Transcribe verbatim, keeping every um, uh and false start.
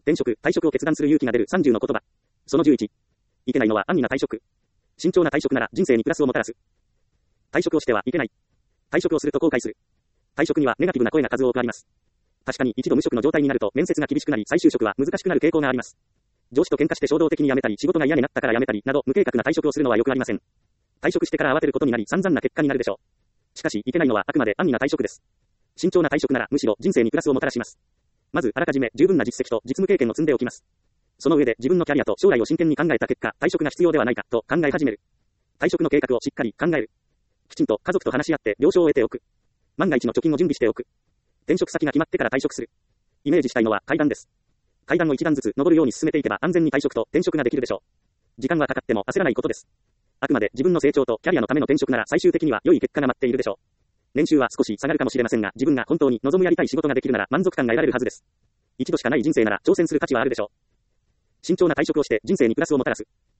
転職、退職を決断する勇気が出るさんじゅうの言葉。そのじゅういち。いけないのは安易な退職。慎重な退職なら人生にプラスをもたらす。退職をしてはいけない。退職をすると後悔する。退職にはネガティブな声が数多くあります。確かに一度無職の状態になると面接が厳しくなり再就職は難しくなる傾向があります。上司と喧嘩して衝動的に辞めたり仕事が嫌になったから辞めたりなど無計画な退職をするのはよくありません。退職してから慌てることになり散々な結果になるでしょう。しかしいけないのはあくまで安易な退職です。慎重な退職ならむしろ人生にプラスをもたらします。まずあらかじめ十分な実績と実務経験を積んでおきます。その上で自分のキャリアと将来を真剣に考えた結果退職が必要ではないかと考え始める。退職の計画をしっかり考える。きちんと家族と話し合って了承を得ておく。万が一の貯金を準備しておく。転職先が決まってから退職する。イメージしたいのは階段です。階段を一段ずつ登るように進めていけば安全に退職と転職ができるでしょう。時間はかかっても焦らないことです。あくまで自分の成長とキャリアのための転職なら最終的には良い結果が待っているでしょう。年収は少し下がるかもしれませんが自分が本当に望むやりたい仕事ができるなら満足感が得られるはずです。一度しかない人生なら挑戦する価値はあるでしょう。慎重な退職をして人生にプラスをもたらす。